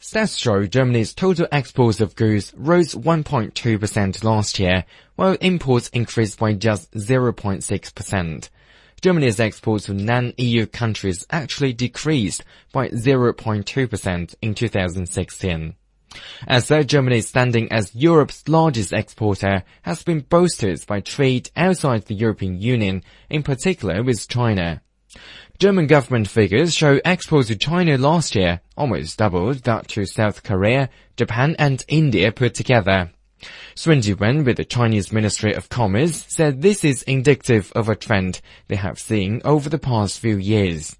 Stats show Germany's total exports of goods rose 1.2% last year, while imports increased by just 0.6%. Germany's exports to non-EU countries actually decreased by 0.2% in 2016. As such, Germany's standing as Europe's largest exporter has been bolstered by trade outside the European Union, in particular with China. German government figures show exports to China last year almost doubled that to South Korea, Japan and India put together. Sun Jiwen with the Chinese Ministry of Commerce said this is indicative of a trend they have seen over the past few years.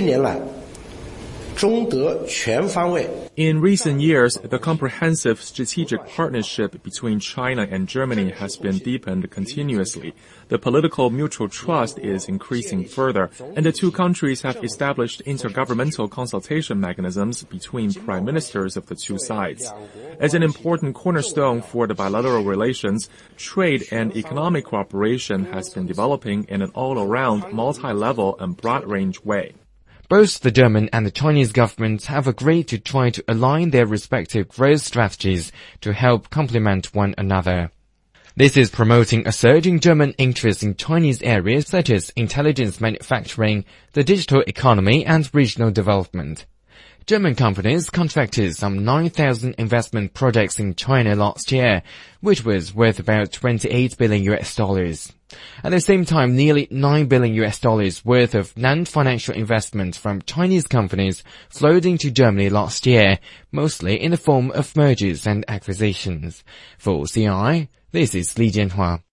In recent years, the comprehensive strategic partnership between China and Germany has been deepened continuously. The political mutual trust is increasing further, and the two countries have established intergovernmental consultation mechanisms between prime ministers of the two sides. As an important cornerstone for the bilateral relations, trade and economic cooperation has been developing in an all-around, multi-level and broad-range way. Both the German and the Chinese governments have agreed to try to align their respective growth strategies to help complement one another. This is promoting a surge in German interest in Chinese areas such as intelligence manufacturing, the digital economy and regional development. German companies contracted some 9,000 investment projects in China last year, which was worth about $28 billion. At the same time, nearly $9 billion worth of non-financial investment from Chinese companies flowed into Germany last year, mostly in the form of mergers and acquisitions. For CRI, this is Li Jianhua.